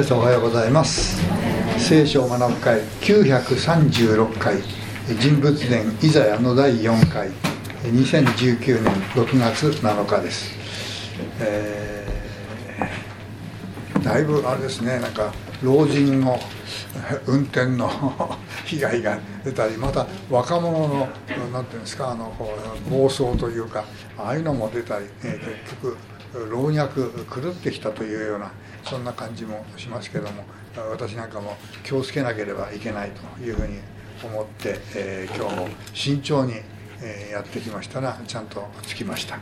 皆さんおはようございます。聖書を学ぶ会936回人物伝イザヤの第4回2019年6月7日です。だいぶあれですね、なんか老人の運転の被害が出たり、また若者のなんていうんですか、暴走というか、ああいうのも出たり、結局老若狂ってきたというようなそんな感じもしますけども、私なんかも気をつけなければいけないというふうに思って、今日も慎重にやってきましたらちゃんと着きました。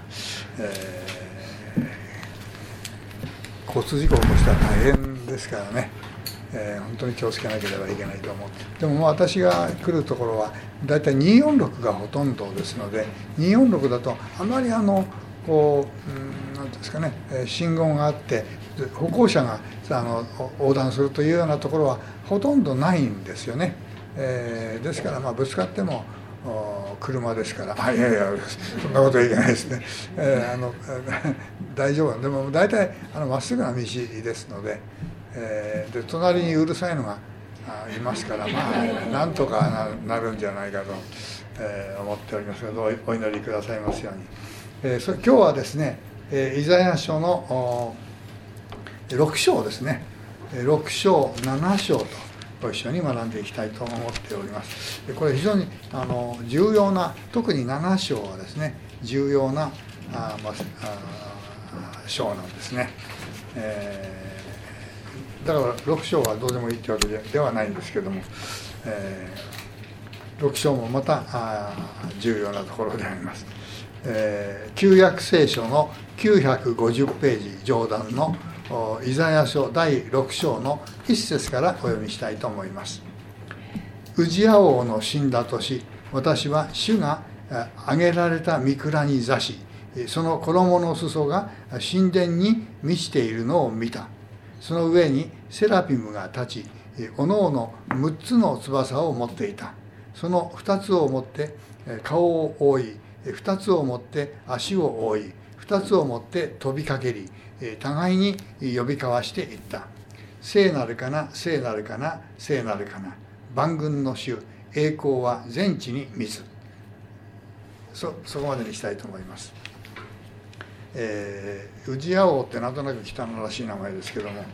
交通事故を起こしたら大変ですからね、本当に気をつけなければいけないと思う。でも私が来るところはだいたい246がほとんどですので、246だとあまりなんですかね、信号があって歩行者が横断するというようなところはほとんどないんですよね。ですからぶつかっても車ですから、いやいやそんなことはいけないですね。大丈夫。でも大体まっすぐな道ですので、で隣にうるさいのがいますから、なんとか なるんじゃないかと、思っておりますが、どうお祈りくださいますように。今日はですね、イザヤ書の6章ですね、6章7章とご一緒に学んでいきたいと思っております。これ非常に重要な、特に7章はですね重要な章なんですね。だから6章はどうでもいいというわけではないんですけども、6章もまた重要なところであります。旧約聖書の950ページ上段のイザヤ書第6章の1節からお読みしたいと思います。ウジヤ王の死んだ年、私は主が挙げられた御蔵に座し、その衣の裾が神殿に満ちているのを見た。その上にセラピムが立ち、おのおの6つの翼を持っていた。その2つを持って顔を覆い、2つを持って足を覆い、2つを持って飛びかけり、互いに呼び交わしていった。聖なるかな、聖なるかな、聖なるかな。万軍の主、栄光は全地に満つ。そこまでにしたいと思います。ウジヤ王ってなんとなく汚らしい名前ですけども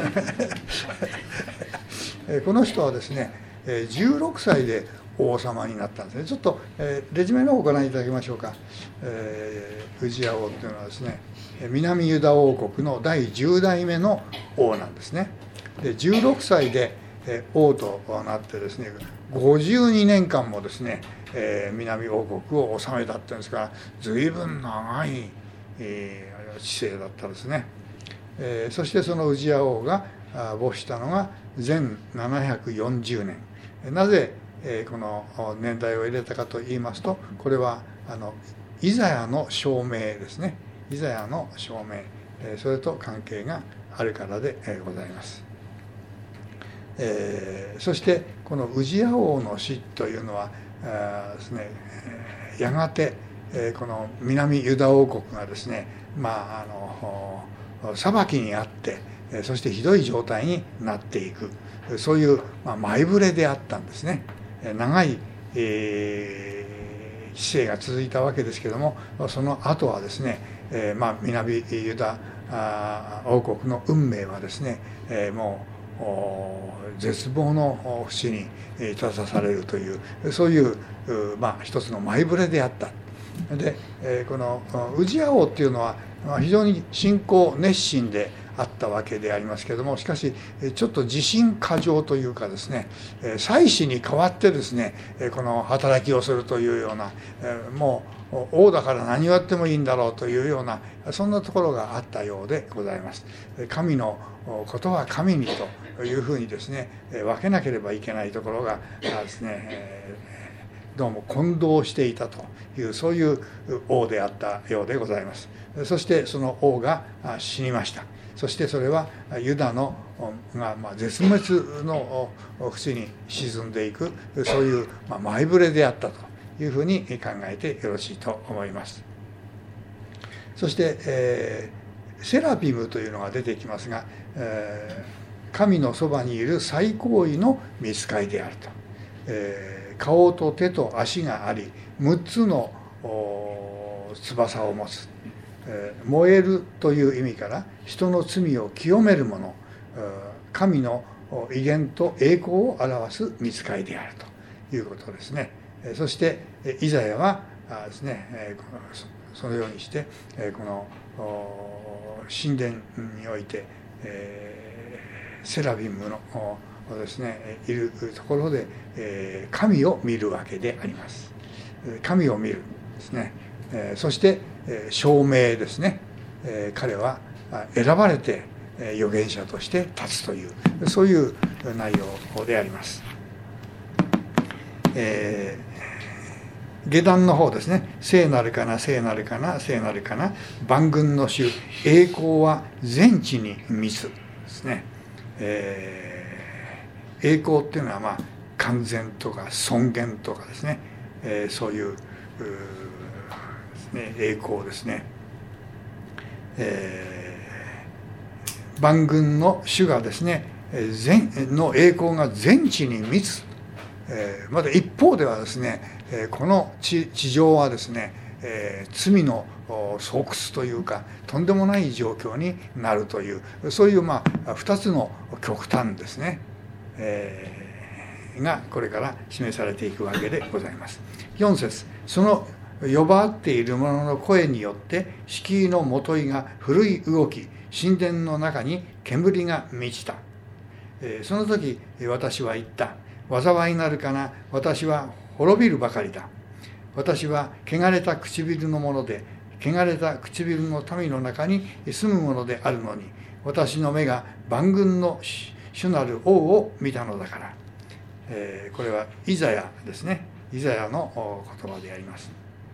この人はですね、16歳で王様になったんですね。ちょっと、レジュメの方をご覧いただきましょうか。ウジヤ王っていうのはですね、南ユダ王国の第10代目の王なんですね。で16歳で王となってですね、52年間もですね、南王国を治めたっていうんですから、随分長い治世だったですね。そしてそのウジヤ王が没したのが前740年。なぜこの年代を入れたかと言いますと、これはイザヤの証明ですね。イザヤの証明、それと関係があるからでございます。そしてこのウジヤ王の死というのはですね、やがてこの南ユダ王国がですね、裁きにあって、そしてひどい状態になっていく、そういう前触れであったんですね。長い治世が続いたわけですけども、その後はですね、南ユダ王国の運命はですね、もう絶望の淵に立たされるという、そういう一つの前触れであった。でこのウジヤ王っていうのは非常に信仰熱心であったわけでありますけれども、しかしちょっと自信過剰というかですね、祭司に代わってですねこの働きをするというような、もう王だから何をやってもいいんだろうというような、そんなところがあったようでございます。神のことは神にというふうにですね分けなければいけないところがですね、どうも混同していたという、そういう王であったようでございます。そしてその王が死にました。そしてそれはユダのが絶滅の淵に沈んでいく、そういう前触れであったというふうに考えてよろしいと思います。そして、セラピムというのが出てきますが、 神のそばにいる最高位の御使いであると。顔と手と足があり、6つの翼を持つ。燃えるという意味から人の罪を清める者、神の威厳と栄光を表す御使いであるということですね。そしてイザヤはですね、そのようにしてこの神殿においてセラビムのですねいるところで神を見るわけであります。神を見るですね。そして証明ですね。彼は選ばれて預言者として立つというそういう内容であります。下段の方ですね。聖なるかな、聖なるかな、聖なるかな、万軍の主、栄光は全地に満つですね。栄光っていうのはまあ完全とか尊厳とかですね、そういう栄光ですね。万軍の主がですね、全の栄光が全地に満つ。また一方ではですね、この地上はですね、罪の巣窟というかとんでもない状況になるというそういうまあ2つの極端ですね、がこれから示されていくわけでございます。4節、その呼ばわっている者の声によって敷居のもといが古い動き、神殿の中に煙が満ちた。その時私は言った。災いなるかな、私は滅びるばかりだ。私は汚れた唇のもので、汚れた唇の民の中に住むものであるのに、私の目が万軍の主なる王を見たのだから。これはイザヤですね。イザヤの言葉であります。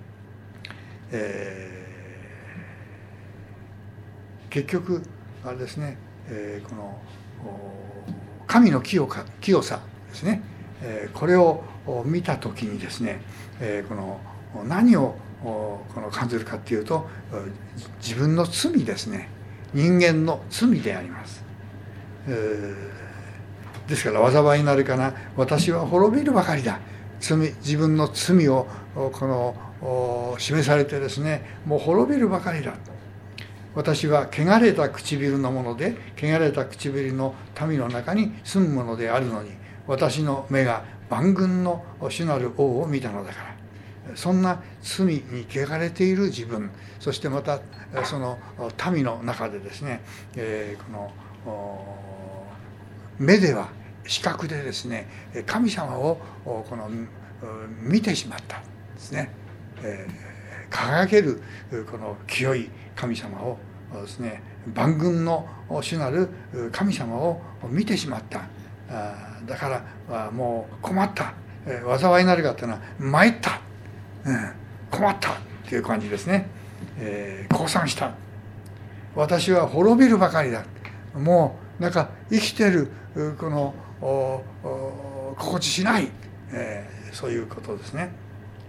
結局あれですね、この神の清さですね、これを見た時にですね、この何をこの感じるかっていうと、自分の罪ですね。人間の罪であります。ですから災いになるかな、私は滅びるばかりだ。自分の罪をこの示されてですね、もう滅びるばかりだ。私は汚れた唇のもので、汚れた唇の民の中に住むものであるのに、私の目が万軍の主なる王を見たのだから。そんな罪に汚れている自分、そしてまたその民の中でですね、この目では視覚でですね、神様をこの見てしまったですね。輝けるこの清い神様をですね、万軍の主なる神様を見てしまった。だからもう困った、災いになるかっていうのは参った、困ったっていう感じですね。降参した。私は滅びるばかりだ。もうなんか生きてるこの心地しない、そういうことですね。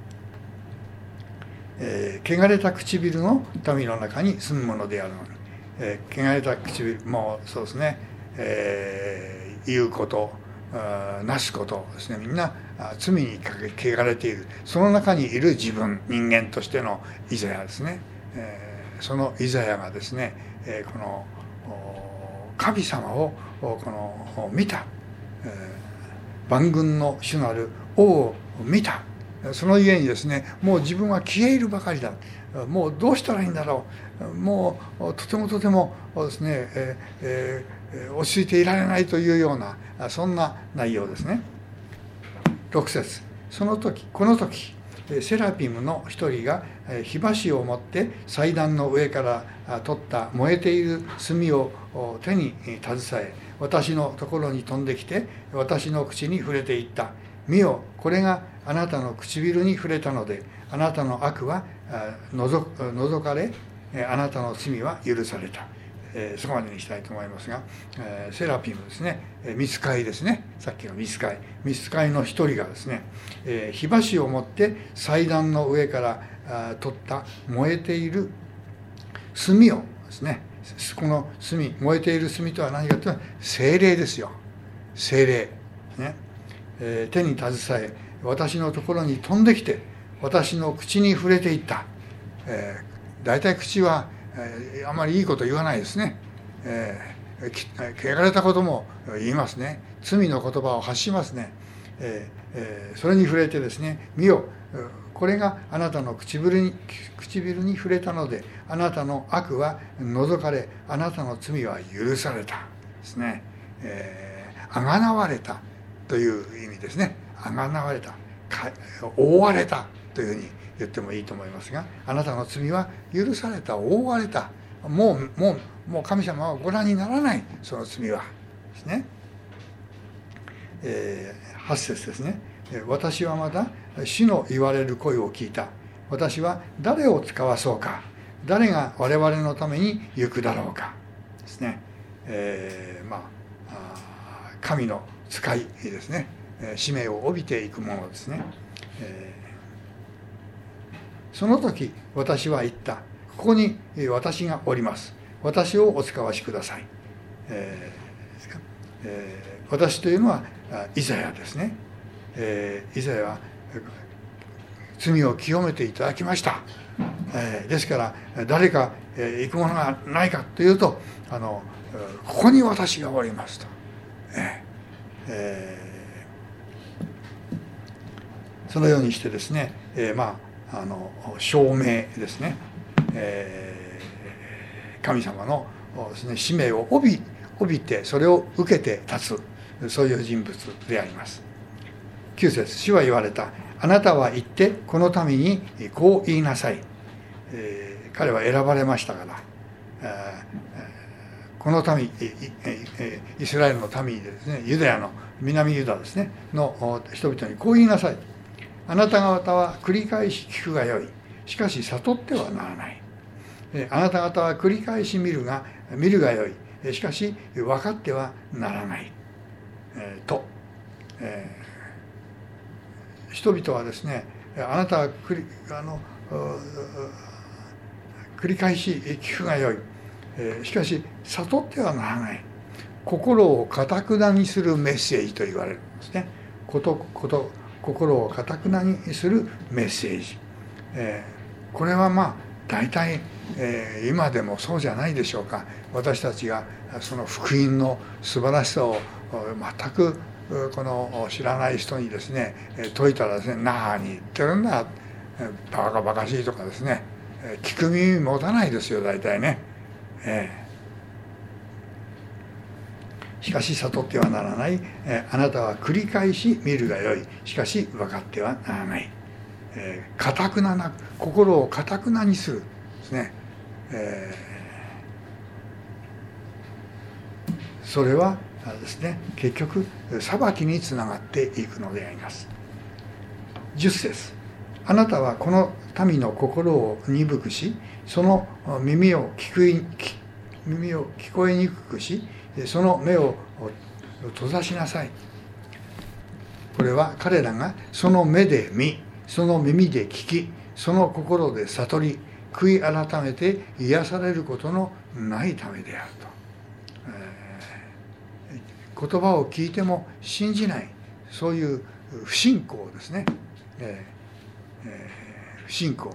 汚れた唇の民の中に住むものであるのに、汚れた唇もそうですね、言うことなすことですね、みんな罪に汚れている。その中にいる自分、人間としてのイザヤですね、そのイザヤがですね、この神様をこの見た、万軍の主なる王を見た。そのゆえにですね、もう自分は消え入るばかりだ。もうどうしたらいいんだろう。もうとてもですね、落ち着いていられないというようなそんな内容ですね。6節、この時セラピムの一人が火箸を持って祭壇の上から取った燃えている炭を手に携え、私のところに飛んできて私の口に触れていった。見よ、これがあなたの唇に触れたので、あなたの悪は除かれ、あなたの罪は許された。そこまでにしたいと思いますが、セラピムですね、御使いですね、さっきの御使いの一人がですね、火箸を持って祭壇の上から取った燃えている炭をですね。この炭、燃えている炭とは何かというと、聖霊ですよ。聖霊、ね。手に携え、私のところに飛んできて、私の口に触れていった。大体口は、あまりいいこと言わないですね。汚れたことも言いますね。罪の言葉を発しますね。それに触れてですね、見よ、これがあなたの唇に触れたので、あなたの悪は除かれ、あなたの罪は許されたですね。あがなわれたという意味ですね。あがなわれた、覆われたというふうに言ってもいいと思いますが、あなたの罪は許された、覆われた、もう神様はご覧にならない、その罪はですね。8節ですね。私はまた主の言われる声を聞いた。私は誰を使わそうか、誰が我々のために行くだろうかですね。神の使いですね。使命を帯びていくものですね。その時私は言った。ここに私がおります。私をお使わしください。私というのはイザヤですね。イザヤは罪を清めていただきました。ですから誰か行くものがないかというと、ここに私がおりますと。そのようにしてですね、証明ですね、神様のですね、使命を帯びてそれを受けて立つ、そういう人物であります。9節、主は言われた。あなたは言ってこの民にこう言いなさい。彼は選ばれましたから、この民、イスラエルの民でですね、ユダヤの南ユダですねの人々にこう言いなさい。あなた方は繰り返し聞くがよい。しかし悟ってはならない。あなた方は繰り返し見るがよい。しかし分かってはならない。と、人々はですね、あなたは繰り返し聞くがよい。しかし悟ってはならない。心を堅くなにするメッセージと言われるんですね。心を堅くなにするメッセージ。これは大体、今でもそうじゃないでしょうか。私たちがその福音の素晴らしさを全くこの知らない人にですね説いたらですね、何言ってるんだ、バカバカしいとかですね、聞く耳持たないですよ大体ね。しかし悟ってはならない。あなたは繰り返し見るがよい。しかし分かってはならない。堅くなな心を堅くなにするですね。それはですね、結局裁きにつながっていくのであります。10節、あなたはこの民の心を鈍くし、その耳を聞こえにくくし、その目を閉ざしなさい。これは彼らがその目で見、その耳で聞き、その心で悟り、悔い改めて癒されることのないためであると。言葉を聞いても信じない、そういう不信仰ですね。不信仰。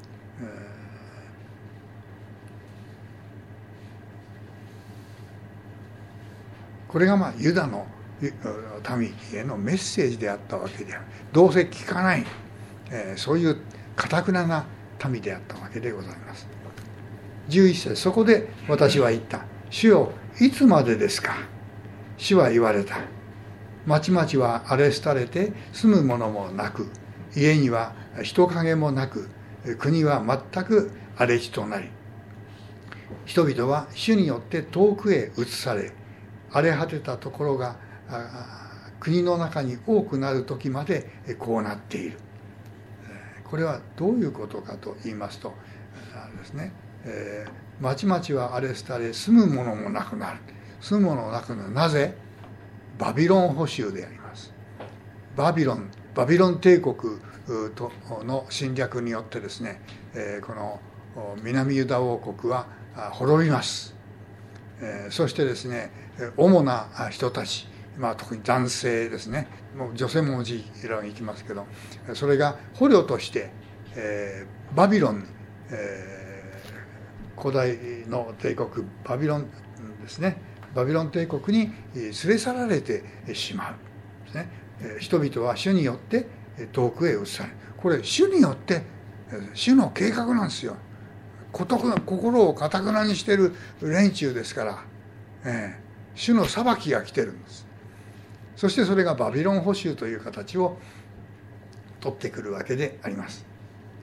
これがユダの民へのメッセージであったわけである。どうせ聞かない、そういう堅くなな民であったわけでございます。11節、そこで私は言った。主よ、いつまでですか。主は言われた。町々は荒れ廃れて住むものもなく、家には人影もなく、国は全く荒れ地となり、人々は主によって遠くへ移され、荒れ果てたところが国の中に多くなる時までこうなっている。これはどういうことかと言いますとですね、町々は荒れ廃れ、住むものもなくなる。住むものなくなる。なぜ？バビロン捕囚であります。バビロン帝国の侵略によってですね、この南ユダ王国は滅びます。そしてですね、主な人たち、特に男性ですね、もう女性ももちろん行きますけど、それが捕虜として、バビロンに、古代の帝国バビロンですね、バビロン帝国に連れ去られてしまうですね。人々は主によって遠くへ移される。これ主によって主の計画なんですよ。心を堅くなにしている連中ですから、主の裁きが来てるんです。そしてそれがバビロン捕囚という形を取ってくるわけであります。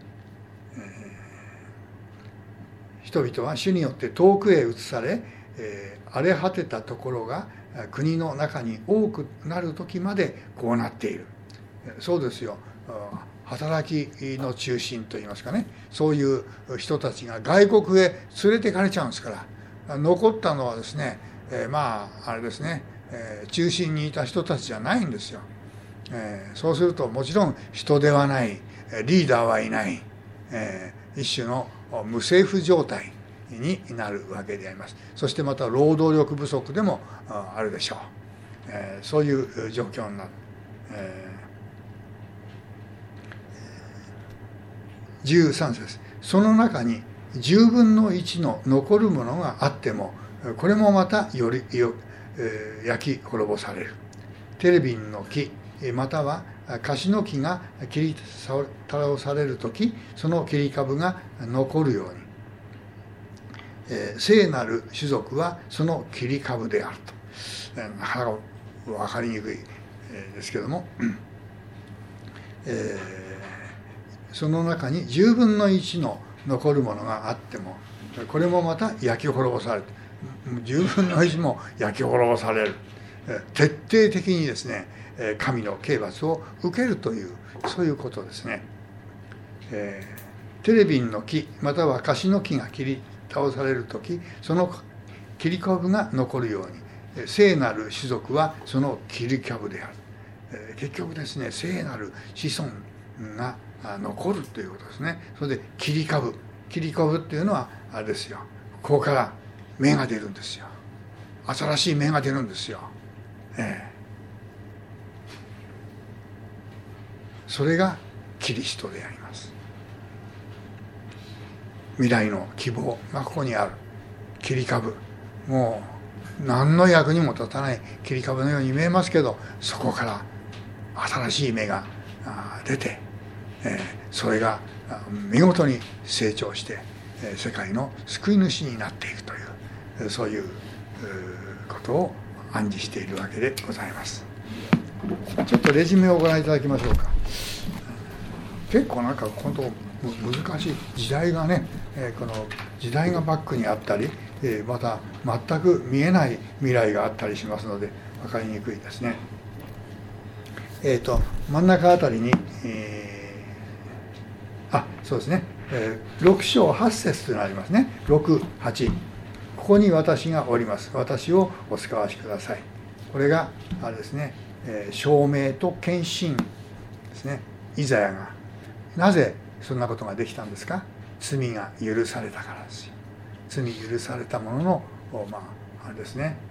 人々は主によって遠くへ移され、荒れ果てたところが国の中に多くなる時までこうなっている。そうですよ。働きの中心といいますかね、そういう人たちが外国へ連れてかれちゃうんですから、残ったのはですね、あれですね、中心にいた人たちじゃないんですよ。そうするともちろん人ではない、リーダーはいない、一種の無政府状態になるわけであります。そしてまた労働力不足でもあるでしょう。そういう状況になる。13節、その中に10分の1の残るものがあっても、これもまた焼き滅ぼされる。テレビンの木または樫の木が切り倒されるとき、その切り株が残るように、聖なる種族はその切り株であると。なかなか分かりにくいですけども、その中に10分の1の残るものがあっても、これもまた焼き滅ぼされる。10分の1も焼き滅ぼされる。徹底的にですね、神の刑罰を受けるという、そういうことですね。テレビンの木または樫の木が切り倒されるとき、その切り株が残るように、聖なる種族はその切り株である。結局ですね、聖なる子孫が残るということですね。それで切り株っていうのはあれですよ、ここから芽が出るんですよ。新しい芽が出るんですよ。それがキリストであります。未来の希望がここにある。切り株、もう何の役にも立たない切り株のように見えますけど、そこから新しい芽が出て、それが見事に成長して世界の救い主になっていくという、そういうことを暗示しているわけでございます。ちょっとレジュメをご覧いただきましょうか。結構なんか本当難しい時代がね、この時代がバックにあったり、また全く見えない未来があったりしますので分かりにくいですね。真ん中あたりに、そうですね、6章8節というのがありますね。6、8、ここに私がおります。私をお使わしください。これがあれですね、証明と献身ですね。イザヤがなぜそんなことができたんですか。罪が許されたからですよ。罪許されたものの、あれですね、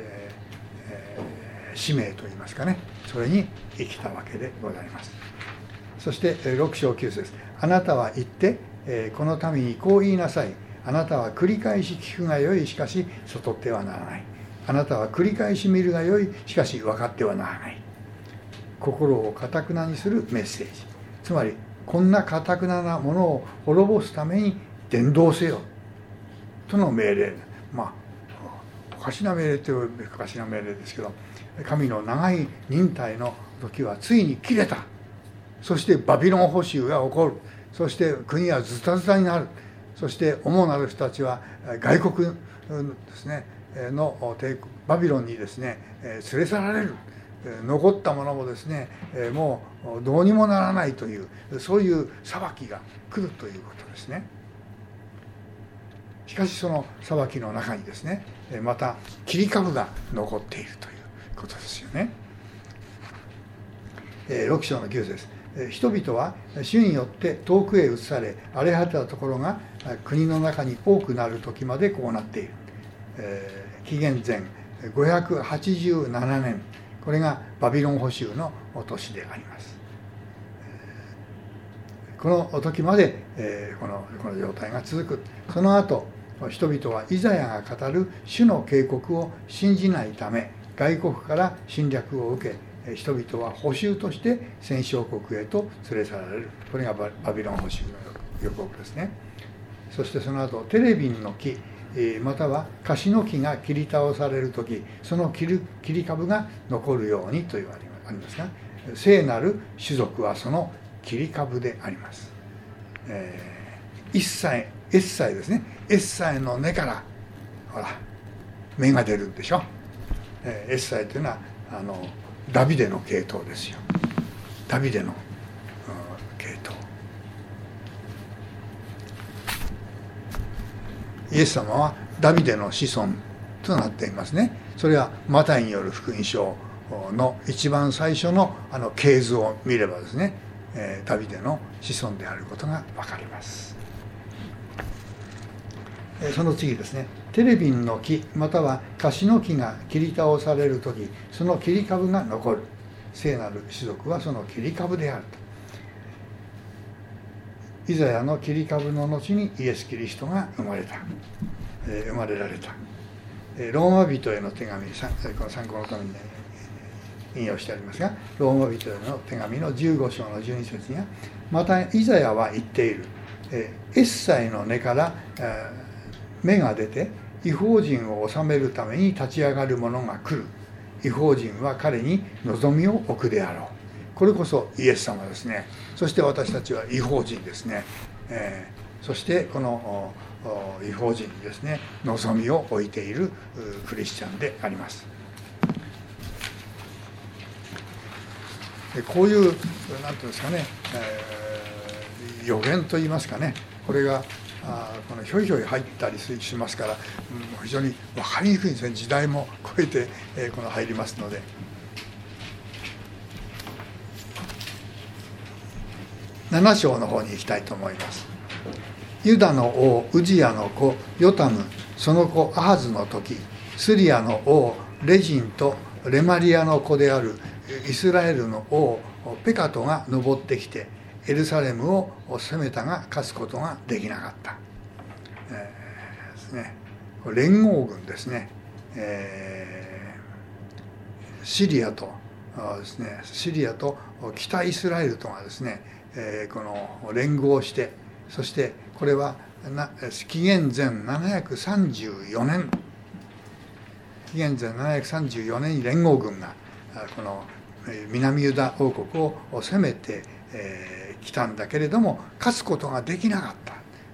使命といいますかね、それに生きたわけでございます。そして6章9節、あなたは言って、この民にこう言いなさい。あなたは繰り返し聞くがよい、しかし悟ってはならない。あなたは繰り返し見るがよい、しかし分かってはならない。心を堅くなにするメッセージ。つまりこんな堅くななものを滅ぼすために伝道せよとの命令。おかしな命令というおかしな命令ですけど、神の長い忍耐の時はついに切れた。そしてバビロン捕囚が起こる。そして国はズタズタになる。そして主なる人たちは外国ですねのバビロンにですね連れ去られる。残ったものもですねもうどうにもならないという、そういう裁きが来るということですね。しかしその裁きの中にですねまた切り株が残っているということですよね。6章の9節です。人々は主によって遠くへ移され、荒れ果てたところが国の中に多くなる時までこうなっている。紀元前587年、これがバビロン捕囚の年であります。この時までこの状態が続く。その後人々はイザヤが語る主の警告を信じないため、外国から侵略を受け、人々は捕囚として戦勝国へと連れ去られる。これがバビロン捕囚の予告ですね。そしてその後、テレビンの木またはカシの木が切り倒される時、その切り株が残るようにと言われますが、聖なる種族はその切り株であります。エッサイですね。エッサイの根からほら芽が出るんでしょ。エッサイというのはダビデの系統ですよ。ダビデの、系統。イエス様はダビデの子孫となっていますね。それはマタイによる福音書の一番最初の系図を見ればですね、ダビデの子孫であることが分かります。その次ですね、テレビンの木またはカシの木が切り倒される時、その切り株が残る。聖なる種族はその切り株であると。イザヤの切り株の後にイエス・キリストが生まれられた。ローマ人への手紙、この参考のために引用してありますが、ローマ人への手紙の15章の12節には、またイザヤは言っている。エッサイの根から芽が出て異邦人を治めるために立ち上がる者が来る。異邦人は彼に望みを置くであろう。これこそイエス様ですね。そして私たちは異邦人ですね。そしてこの異邦人にですね、望みを置いているクリスチャンであります。こういう何ていうんですかね、予言といいますかね、これがこのひょいひょい入ったりしますから、非常に分かりにくいんですね。時代も超えてこの入りますので。7章の方に行きたいと思います。ユダの王ウジヤの子ヨタム、その子アハズの時、スリアの王レジンとレマリアの子であるイスラエルの王ペカトが登ってきてエルサレムを攻めたが勝つことができなかった。ですね、連合軍ですね、シリアとですね、シリアと北イスラエルとがですね、この連合して、そしてこれは紀元前734年に連合軍がこの南ユダ王国を攻めてきたんだけれども、勝つことができなかった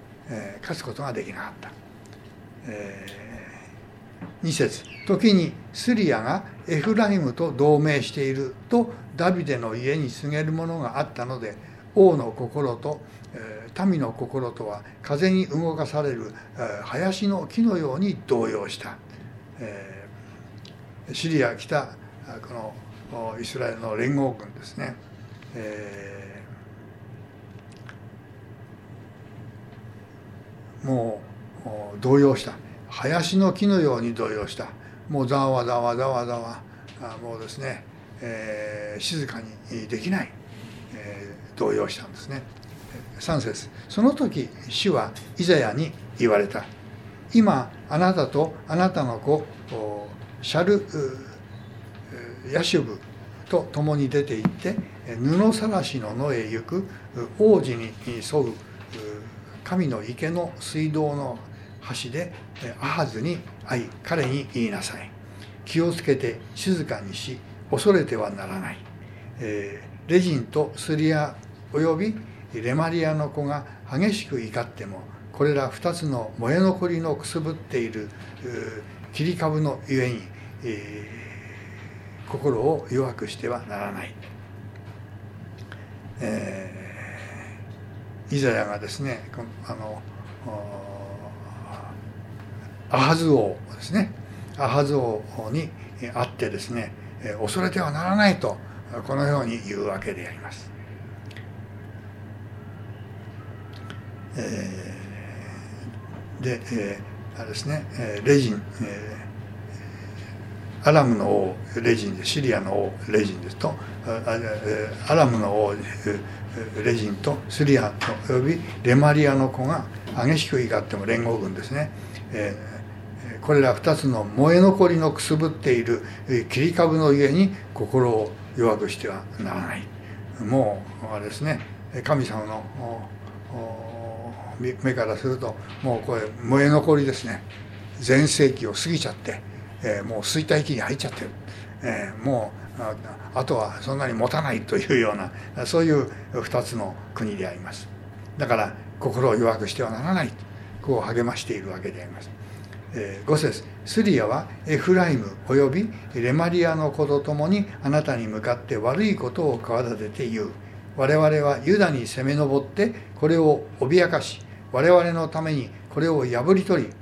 。2節、時にスリアがエフライムと同盟しているとダビデの家に告げるものがあったので、王の心と民の心とは風に動かされる林の木のように動揺した。シリア北このイスラエルの連合軍ですね、もう動揺した。林の木のように動揺した。もうざわざわもうですね、静かにできない、動揺したんですね。3節、その時主はイザヤに言われた。今あなたとあなたの子シャルヤシュブと共に出て行って布さらしの野へ行く王子に沿う神の池の水道の端でアハズに会い、彼に言いなさい。気をつけて静かにし、恐れてはならない。レジンとスリアおよびレマリアの子が激しく怒っても、これら2つの燃え残りのくすぶっている切り株のゆえに、心を弱くしてはならない。イザヤがですね、アハズ王ですね、アハズ王に会ってですね、恐れてはならないとこのように言うわけであります。 で、あれですね、レジン、アラムの王レジンで、シリアの王レジンですと、アラムの王レジンとスリアとおよびレマリアの子が激しく怒っても、連合軍ですね、これら2つの燃え残りのくすぶっている切り株のゆえに心を弱くしてはならない。もうあれですね、神様の目からすると、もうこれ燃え残りですね。全盛期を過ぎちゃって、もう衰退期に入っちゃってる、もうあとはそんなに持たないというような、そういう2つの国であります。だから心を弱くしてはならないと、こう励ましているわけであります。5節、スリアはエフライムおよびレマリアの子と共にあなたに向かって悪いことを企てて言う。我々はユダに攻め上ってこれを脅かし、我々のためにこれを破り取り、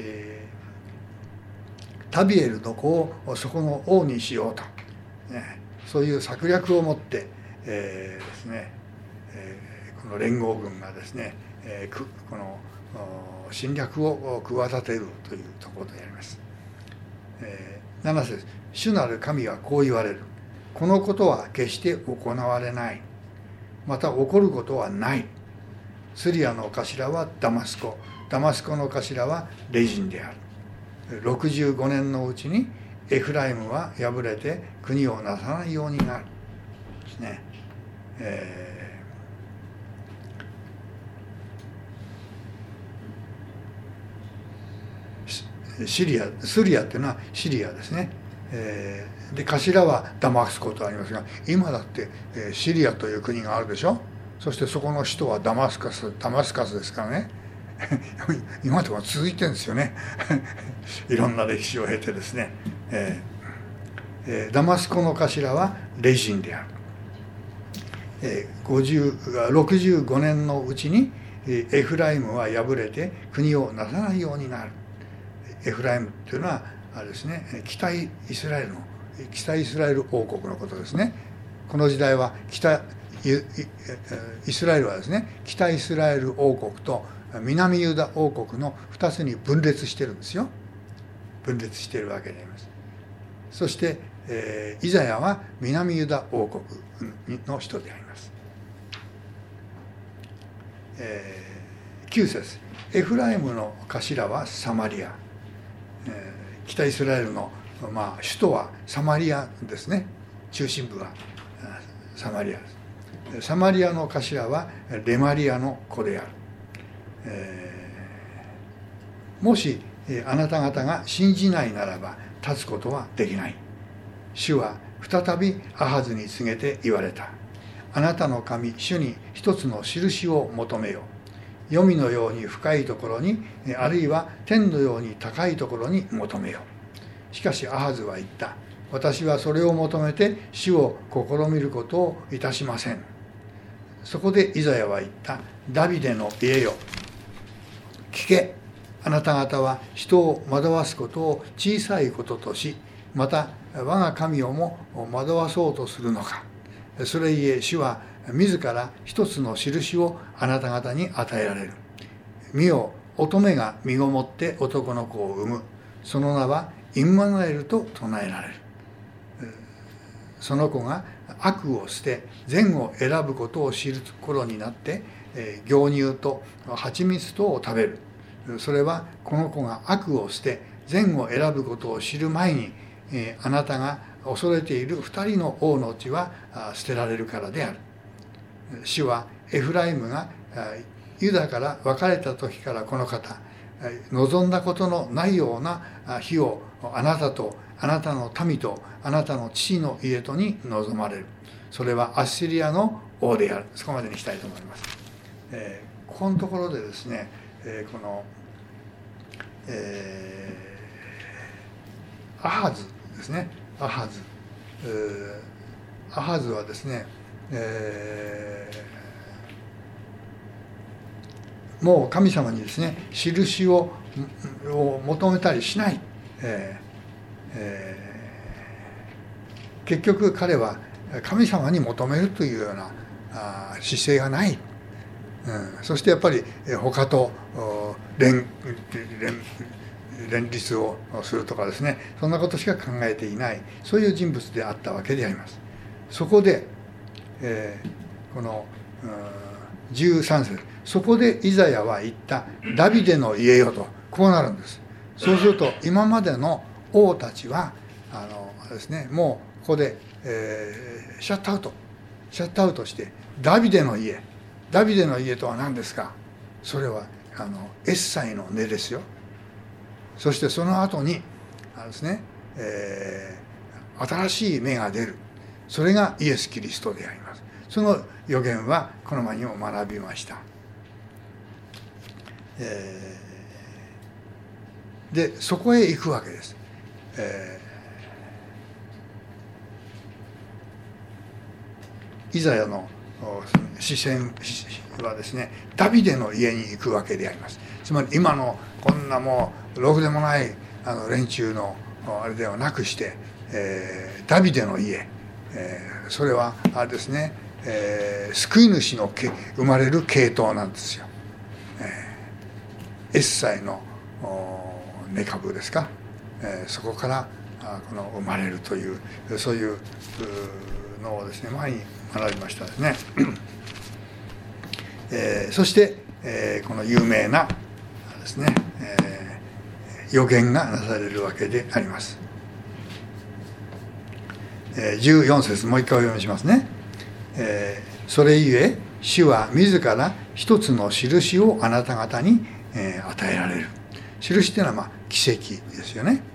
タビエルの子をそこの王にしようと、そういう策略を持ってですね、この連合軍がですね、この侵略を企てるというところであります。7節、主なる神はこう言われる。このことは決して行われない。また起こることはない。スリアの頭はダマスコ、ダマスコの頭はレジンである。65年のうちにエフライムは敗れて国をなさないようになるですね。スリアっていうのはシリアですね。で頭はダマスコとありますが、今だってシリアという国があるでしょ。そしてそこの首都はダマスカスですからね。今でも続いてるんですよね。いろんな歴史を経てですね、ダマスコの頭はレジンである。65年のうちにエフライムは敗れて国をなさないようになる。エフライムというのはあれですね、北イスラエル王国のことですね。この時代はイスラエルはですね、北イスラエル王国と南ユダ王国の2つに分裂してるんですよ。分裂しているわけであります。そして、イザヤは南ユダ王国の人であります。9節、エフライムの頭はサマリア、北イスラエルの、首都はサマリアですね。中心部はサマリアです。サマリアの頭はレマリアの子である。もしあなた方が信じないならば立つことはできない。主は再びアハズに告げて言われた。あなたの神主に一つの印を求めよう。黄泉のように深いところに、あるいは天のように高いところに求めよう。しかしアハズは言った。私はそれを求めて主を試みることをいたしません。そこでイザヤは言った。ダビデの家よ、聞け。あなた方は人を惑わすことを小さいこととし、また我が神をも惑わそうとするのか。それゆえ主は自ら一つの印をあなた方に与えられる。見よ、乙女が身ごもって男の子を産む。その名はインマヌエルと唱えられる。その子が悪を捨て善を選ぶことを知る頃になって、牛乳と蜂蜜とを食べる。それはこの子が悪を捨て善を選ぶことを知る前に、あなたが恐れている二人の王の地は捨てられるからである。主はエフライムがユダから別れた時からこの方、望んだことのないような日をあなたとあなたの民とあなたの父の家とに望まれる。それはアッシリアの王である。そこまでにしたいと思います。ここのところでですね、この、アハズですね。アハズはですね、もう神様にですね、印を求めたりしない。結局彼は神様に求めるというような姿勢がない。 そしてやっぱり他と連立をするとかですね、そんなことしか考えていない、そういう人物であったわけであります。そこで、この13節、そこでイザヤは言った、ダビデの家よと、こうなるんです。そうすると今までの王たちはですね、もうここで、シャットアウトして、ダビデの家とは何ですか。それはエッサイの根ですよ。そしてその後にですね、新しい芽が出る、それがイエス・キリストであります。その予言はこの前にも学びました。でそこへ行くわけです。イザヤの視線はですね、ダビデの家に行くわけであります。つまり今のこんなもうろくでもない連中のあれではなくして、ダビデの家、それはあれですね、救い主の生まれる系統なんですよ。エッサイの根株ですか、そこからこの生まれるという、そういうのをですね、前に学びましたですね。そして、この有名なですね、予言がなされるわけであります。14節、もう一回お読みしますね。それゆえ主は自ら一つの印をあなた方に与えられる。印というのは奇跡ですよね。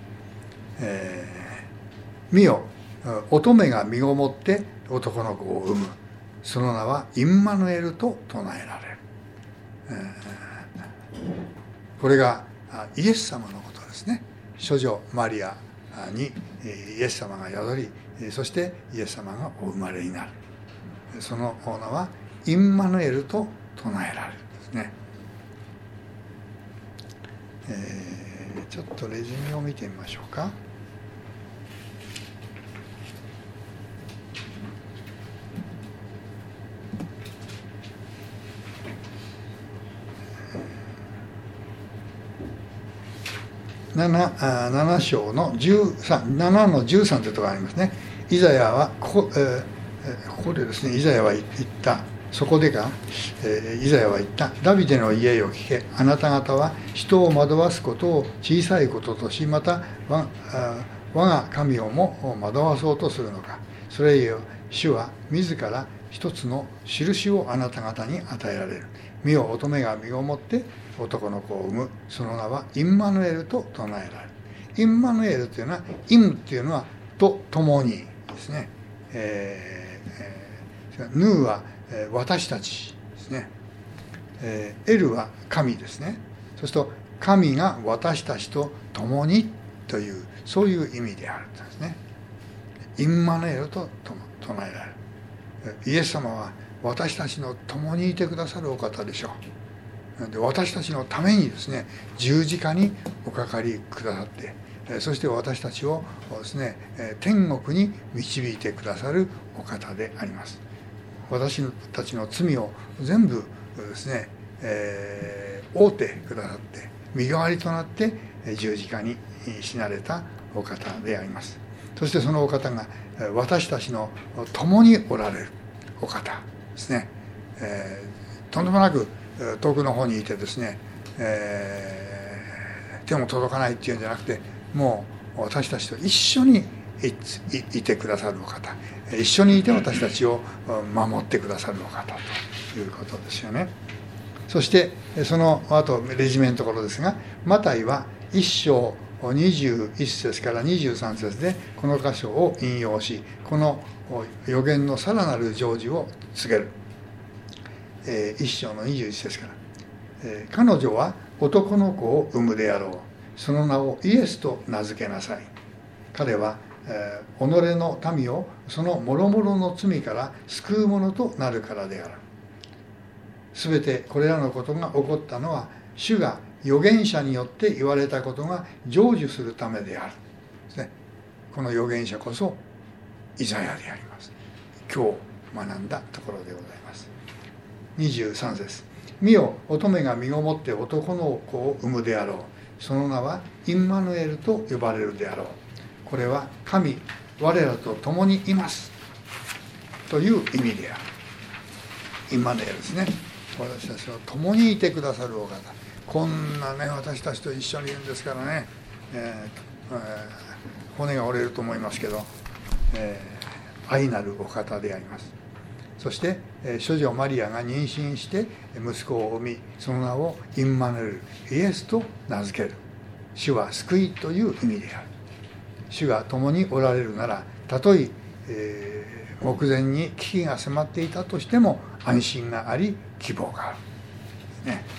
見よ、乙女が身ごもって男の子を産む。その名はインマヌエルと唱えられる。これがイエス様のことですね。処女マリアにイエス様が宿り、そしてイエス様がお生まれになる。その名はインマヌエルと唱えられるんですね。ちょっとレジュメを見てみましょうか。7章の13、7の13というところがありますね。イザヤはここでですね、イザヤは言った、そこでか、イザヤは言った、ダビデの家を聞け、あなた方は人を惑わすことを小さいこととし、また我が神をも惑わそうとするのか。それゆえ主は自ら一つの印をあなた方に与えられる。見よ、乙女が身ごもって男の子を産む。その名はインマヌエルと唱えられる。インマヌエルというのは、イムというのはと共にですね。ヌーは私たちですね。エルは神ですね。そうすると神が私たちと共にという、そういう意味であるんですね。インマヌエルと唱えられる。イエス様は私たちの共にいてくださるお方でしょう。で、私たちのためにですね、十字架におかかりくださって、そして私たちをですね、天国に導いてくださるお方であります。私たちの罪を全部ですね、負うてくださって、身代わりとなって十字架に死なれたお方であります。そしてそのお方が私たちの共におられるお方ですね。とんでもなく遠くの方にいてですね、手も届かないっていうんじゃなくて、もう私たちと一緒にいてくださるお方、一緒にいて私たちを守ってくださるお方ということですよね。そしてその後レジュメのところですが、マタイは1章21節から23節でこの箇所を引用し、この預言のさらなる成就を告げる。1章の21節から、彼女は男の子を産むであろう。その名をイエスと名付けなさい。彼は己の民をその諸々の罪から救うものとなるからである。すべてこれらのことが起こったのは、主が預言者によって言われたことが成就するためである。ですね。この預言者こそイザヤであります。今日学んだところでございます。23節。 見よ、乙女が身ごもって男の子を産むであろう。その名はインマヌエルと呼ばれるであろう。これは神我らと共にいますという意味である。インマヌエルですね。私たちは共にいてくださるお方。こんなね、私たちと一緒にいるんですからね、骨が折れると思いますけど、愛なるお方であります。そして、処女マリアが妊娠して息子を産み、その名をインマヌエル、イエスと名付ける。主は救いという意味である。主が共におられるなら、たとえ目前に危機が迫っていたとしても安心があり希望がある、ね。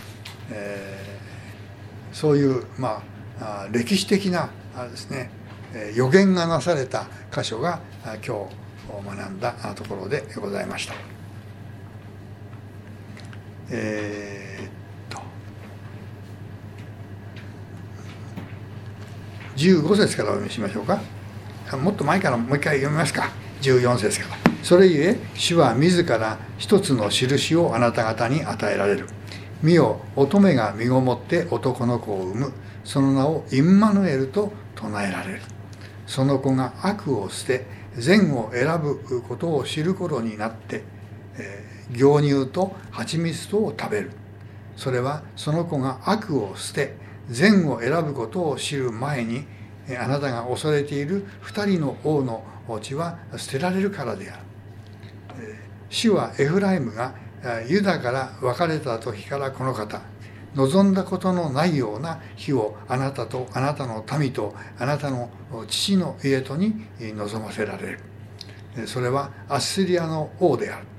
そういう、歴史的なですね、予言がなされた箇所が今日学んだところでございました。15節からお読みしましょうか。もっと前からもう一回読みますか。14節から。それゆえ主は自ら一つの印をあなた方に与えられる。見よ、乙女が身ごもって男の子を産む。その名をインマヌエルと唱えられる。その子が悪を捨て善を選ぶことを知る頃になって、牛乳と蜂蜜とを食べる。それはその子が悪を捨て善を選ぶことを知る前に、あなたが恐れている二人の王の血は捨てられるからである。主はエフライムがユダから別れた時からこの方、望んだことのないような日をあなたとあなたの民とあなたの父の家とに望ませられる。それはアッシリアの王である。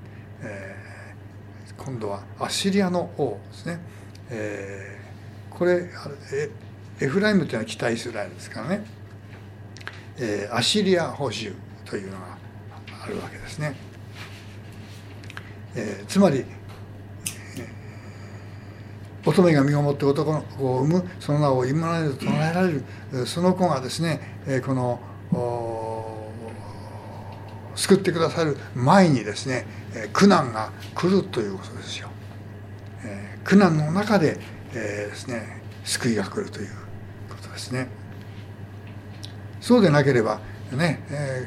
今度はアッシリアの王ですね。これエフライムというのは北イスラエルですからね。アッシリア捕囚というのがあるわけですね。つまり乙女が身ごもって男の子を産む、その名をインマヌエルと唱えられる、その子がですね、この救ってくださる前にですね、苦難が来るということですよ。苦難の中で、ですね、救いが来るということですね。そうでなければね、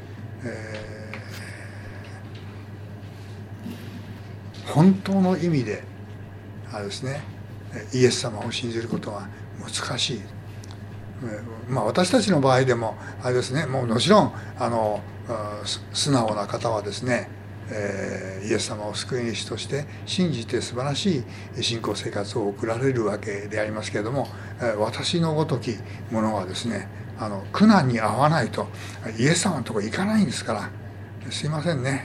本当の意味でですね、イエス様を信じることは難しい。私たちの場合でもあれですね、もちろん素直な方はですね、イエス様を救い主として信じて素晴らしい信仰生活を送られるわけでありますけれども、私のごときものはですね、苦難に遭わないとイエス様のところ行かないんですから、すいませんね。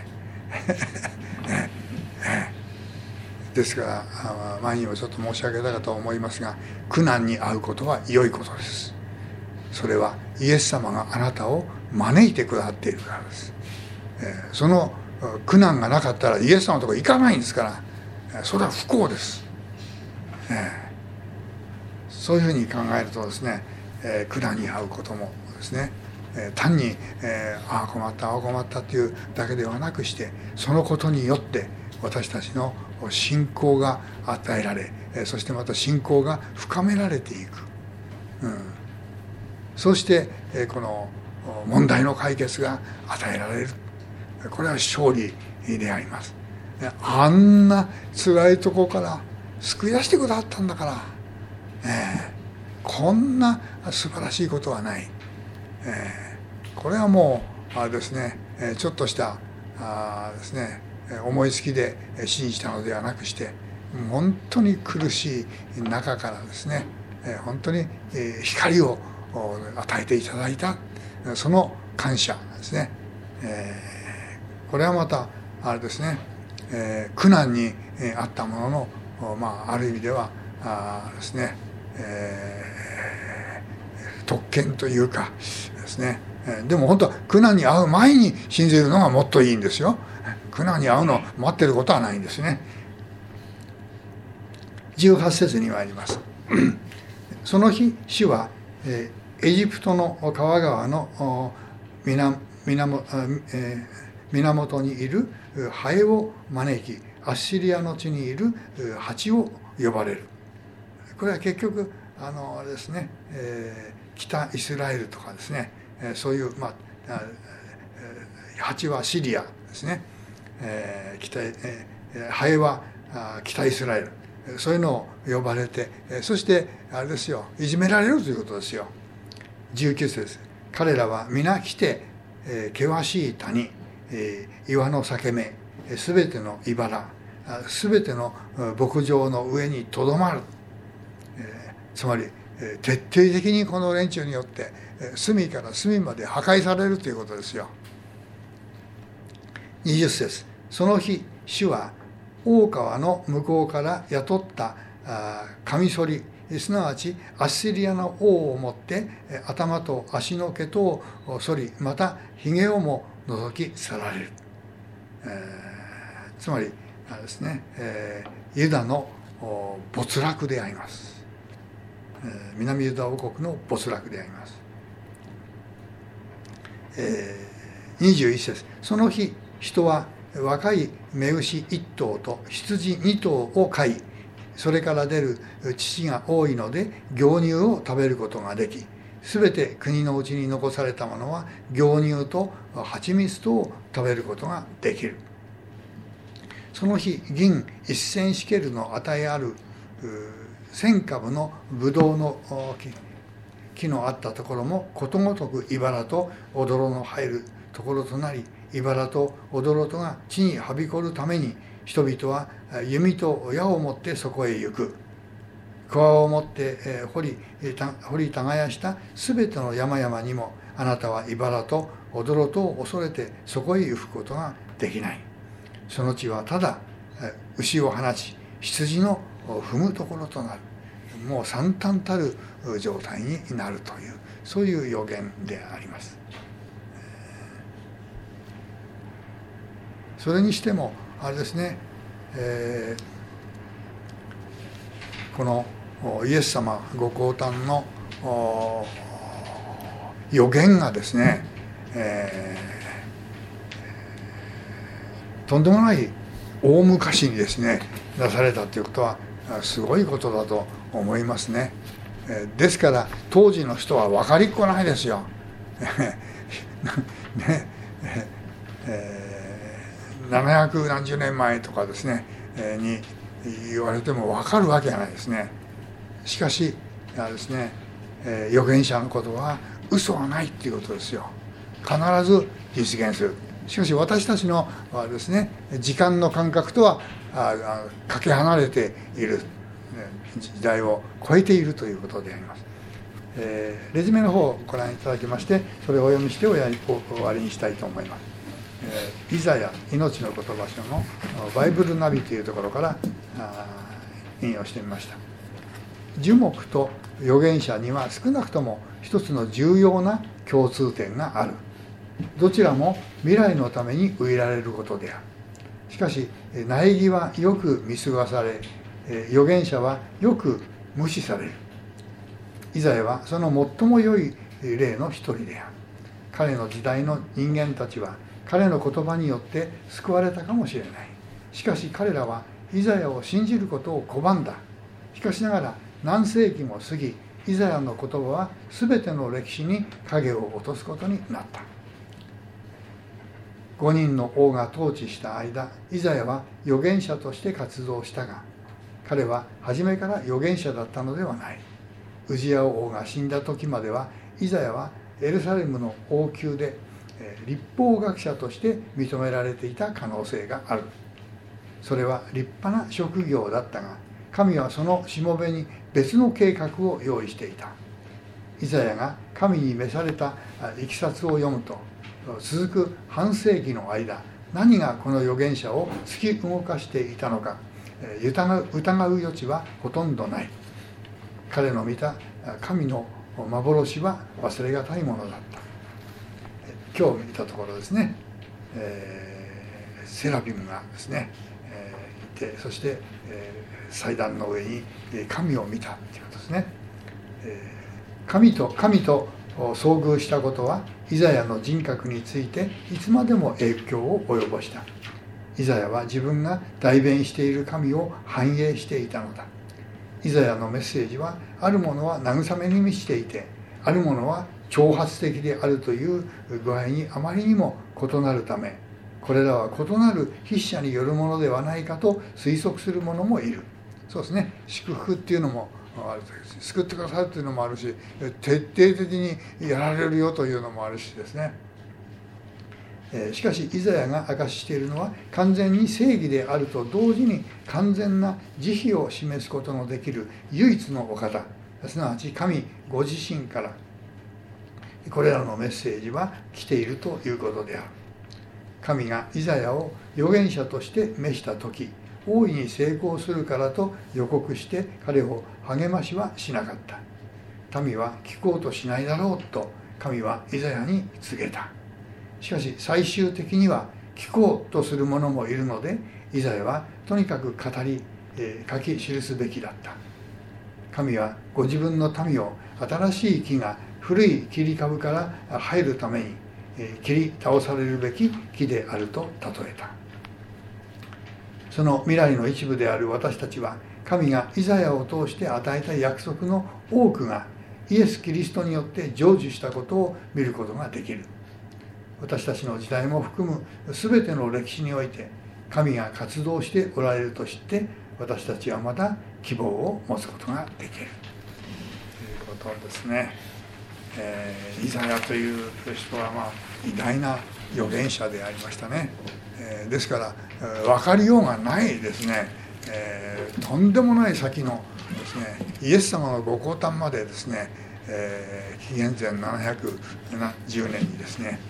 ですから前にもちょっと申し上げたかと思いますが、苦難に遭うことは良いことです。それはイエス様があなたを招いてくださっているからです。その苦難がなかったらイエス様のところ行かないんですから、それは不幸です。そういうふうに考えるとですね、苦難に遭うこともですね、単に、ああ困ったああ困ったっていうだけではなくして、そのことによって私たちの信仰が与えられ、そしてまた信仰が深められていく、そしてこの問題の解決が与えられる。これは勝利であります。あんな辛いとこから救い出してくださったんだから、こんな素晴らしいことはない。これはもうあれですね、ちょっとしたですね、思いつきで信じたのではなくして、本当に苦しい中からですね、本当に光を与えていただいた、その感謝ですね。これはまたあれですね、苦難にあったものの、ある意味ではですね、特権というかですね、でも本当は苦難に遭う前に信じるのがもっといいんですよ。苦難に遭うのを待ってることはないんですね。18節に参ります。その日、主はエジプトの川川の源にいるハエを招き、 アッシリアの地にいる蜂を呼ばれる。これは結局ですね、北イスラエルとかですね、そういう、蜂はシリアですね、ハエは北イスラエル、そういうのを呼ばれて、そしてあれですよ、いじめられるということですよ。19節、彼らは皆来て、険しい谷、岩の裂け目、すべての茨、すべての牧場の上にとどまる。つまり徹底的にこの連中によって隅から隅まで破壊されるということですよ。20節、その日主は大川の向こうから雇ったカミソリ、すなわちアッシリアの王をもって頭と足の毛とを剃り、また髭をも除き去られる。つまりですね、ユダの没落であります。南ユダ王国の没落であります。21節、その日人は若い雌牛1頭と羊2頭を飼い、それから出る乳が多いので牛乳を食べることができ、すべて国のうちに残されたものは牛乳と蜂蜜とを食べることができる。その日銀1000シケルの値ある1000株のブドウの木のあったところもことごとく茨と踊ろの入るところとなり、茨と踊ろとが地にはびこるために人々は弓と矢を持ってそこへ行く。桑を持って掘り耕したすべての山々にもあなたは茨と踊ろとを恐れてそこへ行くことができない。その地はただ牛を放ち羊の踏むところとなる。もう惨憺たる状態になるという、そういう予言であります。それにしてもあれですね、このイエス様ご降誕の予言がですね、とんでもない大昔にですね出されたということはすごいことだと思いますね。ですから当時の人は分かりっこないですよ。ね、700何十年前とかですね、に言われても分かるわけがないですね。しかしですね、預言者のことは嘘はないっていうことですよ。必ず実現する。しかし私たちのですね、時間の感覚とはかけ離れている、時代を超えているということであります。レジュメの方をご覧いただきまして、それをお読みして終わりにしたいと思います。イザヤ命の言葉書のバイブルナビというところから引用してみました。樹木と預言者には少なくとも一つの重要な共通点がある。どちらも未来のために植えられることである。しかし苗木はよく見過ごされ、預言者はよく無視される。イザヤはその最も良い例の一人である。彼の時代の人間たちは彼の言葉によって救われたかもしれない。しかし彼らはイザヤを信じることを拒んだ。しかしながら何世紀も過ぎ、イザヤの言葉は全ての歴史に影を落とすことになった。5人の王が統治した間、イザヤは預言者として活動したが、彼は初めから預言者だったのではない。ウジヤ王が死んだ時までは、イザヤはエルサレムの王宮で律法学者として認められていた可能性がある。それは立派な職業だったが、神はそのしもべに別の計画を用意していた。イザヤが神に召されたいきさつを読むと、続く半世紀の間、何がこの預言者を突き動かしていたのか疑う余地はほとんどない。彼の見た神の幻は忘れがたいものだった。今日見たところですね、セラビムがですね、いて、そして、祭壇の上に神を見たということですね。神と遭遇したことはイザヤの人格についていつまでも影響を及ぼした。 イザヤは自分が代弁している神を反映していたのだ。イザヤのメッセージは、あるものは慰めに満ちていて、あるものは挑発的であるという具合にあまりにも異なるため、これらは異なる筆者によるものではないかと推測する者もいる。そうですね、祝福っていうのもあるし、救ってくださるというのもあるし、徹底的にやられるよというのもあるしですね。しかしイザヤが明かししているのは、完全に正義であると同時に完全な慈悲を示すことのできる唯一のお方、すなわち神ご自身からこれらのメッセージは来ているということである。神がイザヤを預言者として召した時、大いに成功するからと予告して彼を励ましはしなかった。民は聞こうとしないだろうと神はイザヤに告げた。しかし最終的には聞こうとする者もいるので、イザヤはとにかく語り、書き記すべきだった。神はご自分の民を新しい木が古い切り株から入るために切り倒されるべき木であると例えた。その未来の一部である私たちは、神がイザヤを通して与えた約束の多くがイエス・キリストによって成就したことを見ることができる。私たちの時代も含む全ての歴史において、神が活動しておられると知って、私たちはまた希望を持つことができるということですね。イザヤという人は偉大な預言者でありましたね。ですから分かりようがないですね。とんでもない先のですね、イエス様のご降誕までですね、紀元前710年にですね、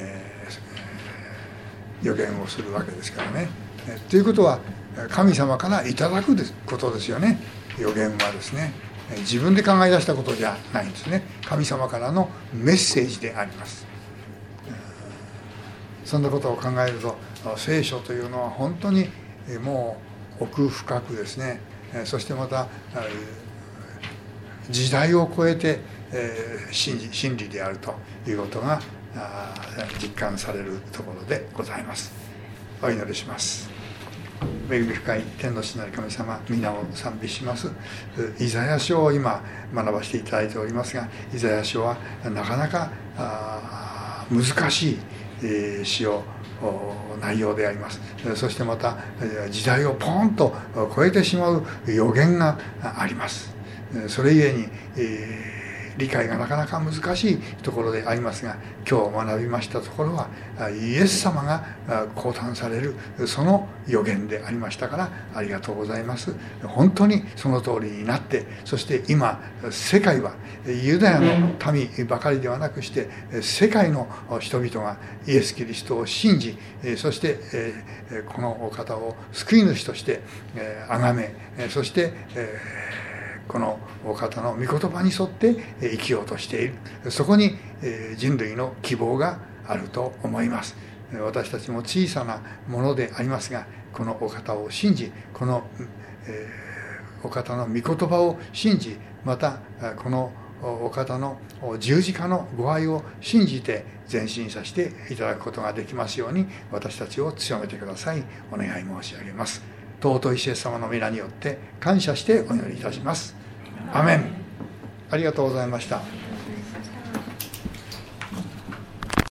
予言をするわけですからね。ということは神様からいただくことですよね。予言はですね、自分で考え出したことじゃないんですね。神様からのメッセージであります。そんなことを考えると、聖書というのは本当にもう奥深くですね、そしてまた時代を超えて真理であるということが実感されるところでございます。お祈りします。恵み深い天の父なる神様、皆を賛美します。イザヤ書を今学ばせていただいておりますが、イザヤ書はなかなか難しい内容であります。そしてまた時代をポンと超えてしまう予言があります。それゆえに理解がなかなか難しいところでありますが、今日学びましたところはイエス様が降誕されるその予言でありましたから、ありがとうございます。本当にその通りになって、そして今世界はユダヤの民ばかりではなくして、世界の人々がイエス・キリストを信じ、そしてこのお方を救い主として崇め、そしてこのお方の御言葉に沿って生きようとしている。そこに人類の希望があると思います。私たちも小さなものでありますが、このお方を信じ、このお方の御言葉を信じ、またこのお方の十字架のご愛を信じて前進させていただくことができますように、私たちを強めてください。お願い申し上げます。尊いイエス様の皆によって感謝してお祈りいたします。アメン。ありがとうございました。